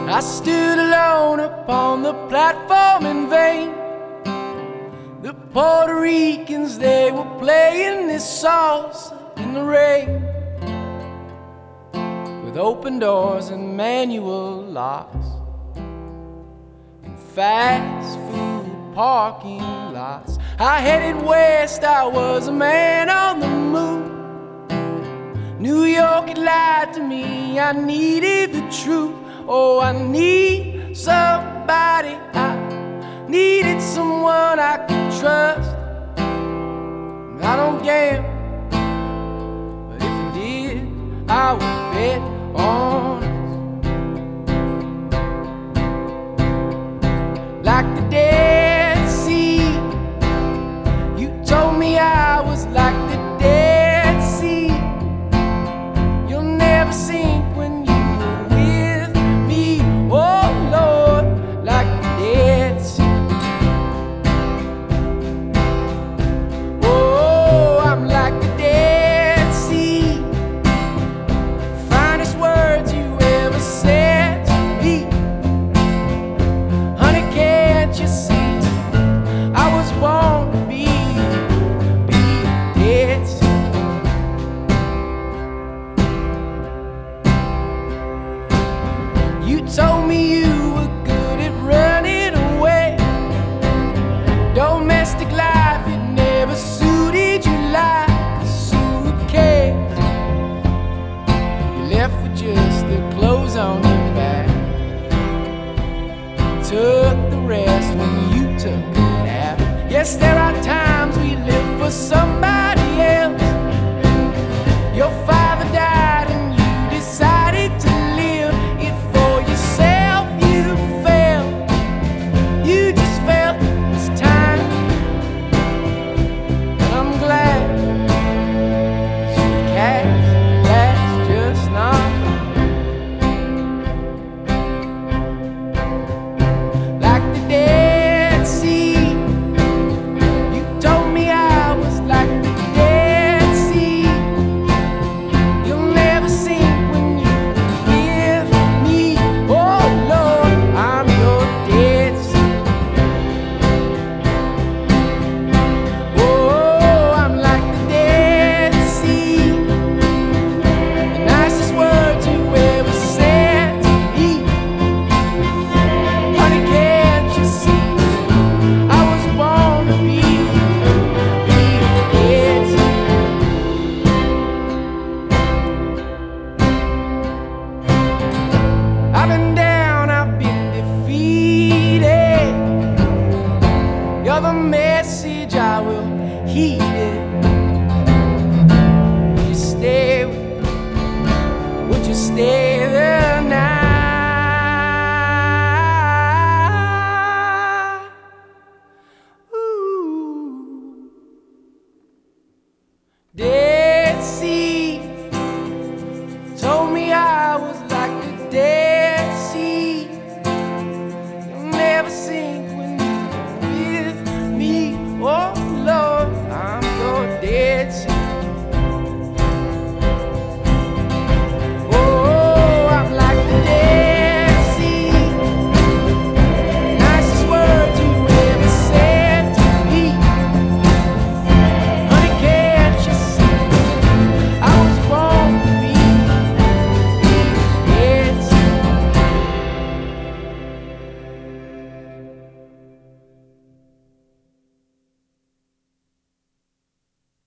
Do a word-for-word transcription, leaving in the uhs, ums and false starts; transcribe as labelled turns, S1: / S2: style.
S1: I stood alone upon the platform in vain. The Puerto Ricans, they were playing this salsa in the rain, with open doors and manual locks and fast food parking lots. I headed west, I was a man on the move. New York had lied to me, I needed the truth. Oh, I need somebody, I needed someone I could trust. I don't gamble, but if I did, I would bet on us. Like the Dead Sea, you told me I was like the Dead Sea. You'll never sink when you were with me. Oh Lord, like the Dead Sea. Oh, I'm like the Dead Sea. Finest words you ever said to me. Honey, can't you see? I was born to be, be a Dead Sea. You told me you were good at running away. Domestic life, it never suited you like a suitcase. You left with just the clothes on your back, took the rest when you took a nap. Yes, there are times we live for somebody